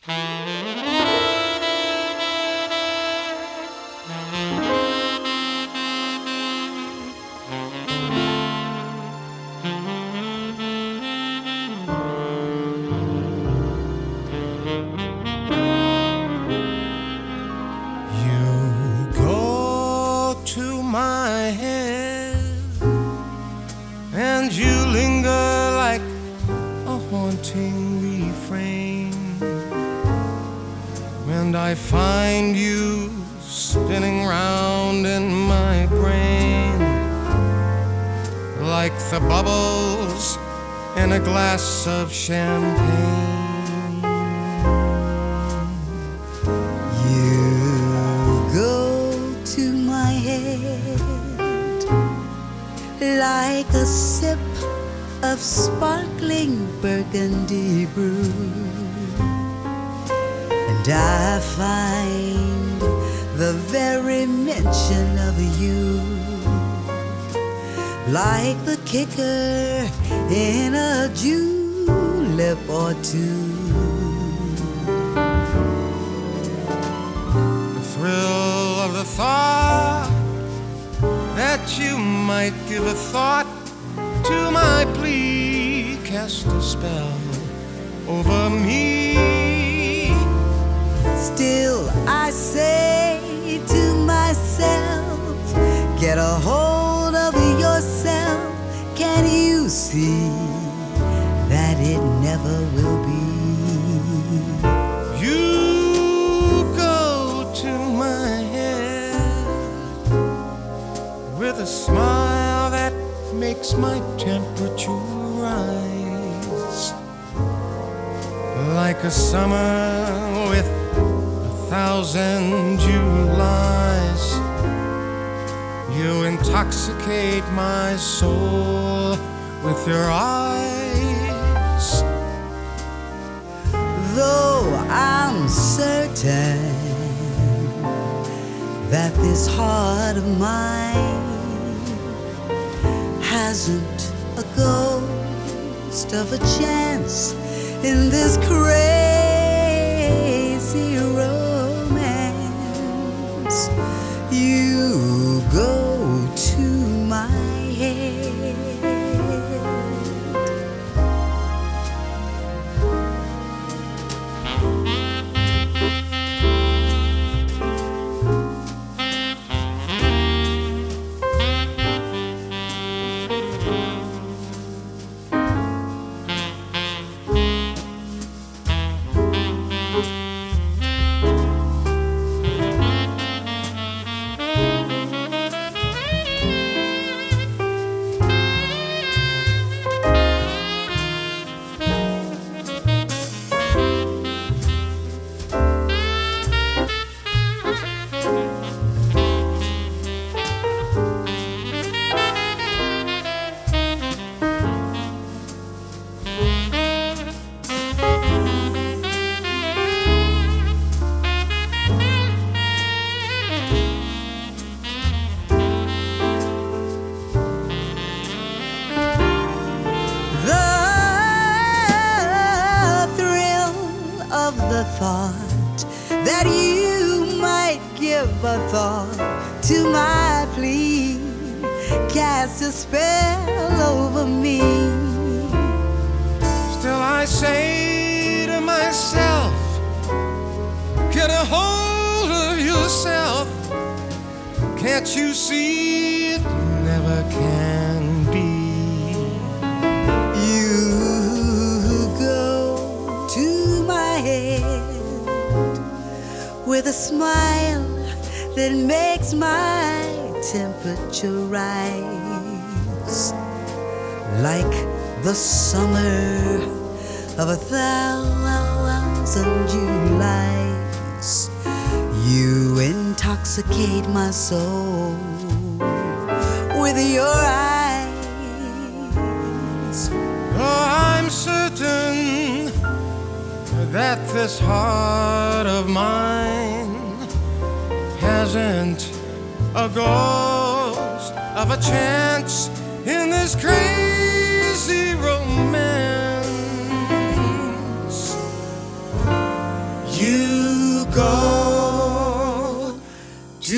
You go to my head and you linger like a haunting refrain. And I find you spinning round in my brain like the bubbles in a glass of champagne. Like a sip of sparkling burgundy brew, and I find the very mention of you like the kicker in a julep or two. The thrill of the thought that you might give a thought to my plea cast a spell over me. Still I say to myself, get a hold of yourself. Can you see that it never will be? You go to my head with a smile that makes my temperature rise, like a summer with 1,000 Julys. You intoxicate my soul with your eyes. Though I'm certain that this heart of mine hasn't a ghost of a chance in this crazy romance. You go to my head. The thought that you might give a thought to my plea cast a spell over me. Still I say to myself, get a hold of yourself. Can't you see it never can be? With a smile that makes my temperature rise, like the summer of 1,000 Julys. You intoxicate my soul with your eyes. Oh, I'm certain that this heart of mine hasn't a ghost of a chance in this crazy romance.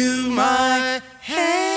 you my hand.